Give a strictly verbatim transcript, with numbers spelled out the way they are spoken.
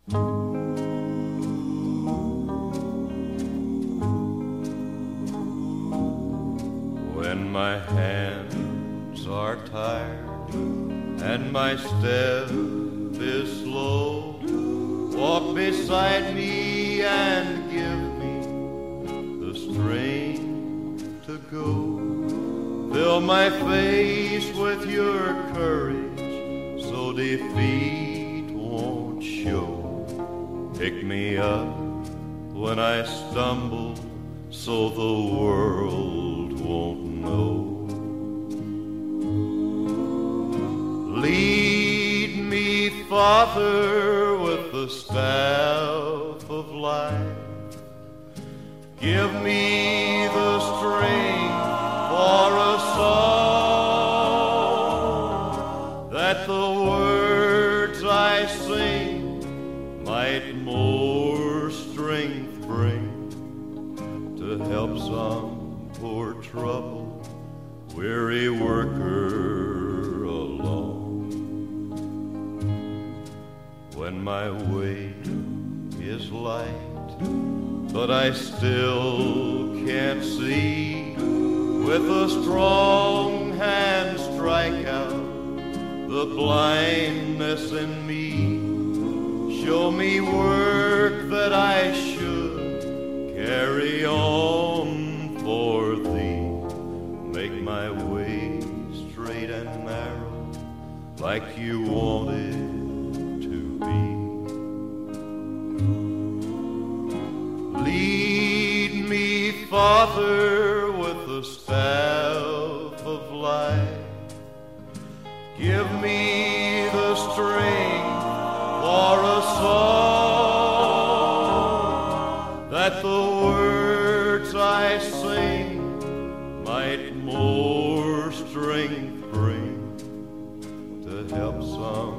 When my hands are tired and my step is slow, walk beside me and give me the strength to go. Fill my face with your courage so defeat won't show. Pick me up when I stumble so the world won't know. Lead me, Father, with the staff of life. Give me the strength for a song, that the words I sing might more strength bring to help some poor troubled, weary worker along. When my way is light, but I still can't see, with a strong hand strike out the blindness in me. Show me work that I should carry on for thee. Make my way straight and narrow like you want it to be. Lead me, Father, with the staff of life. Give me the strength for a song, that the words I sing might more strength bring to help some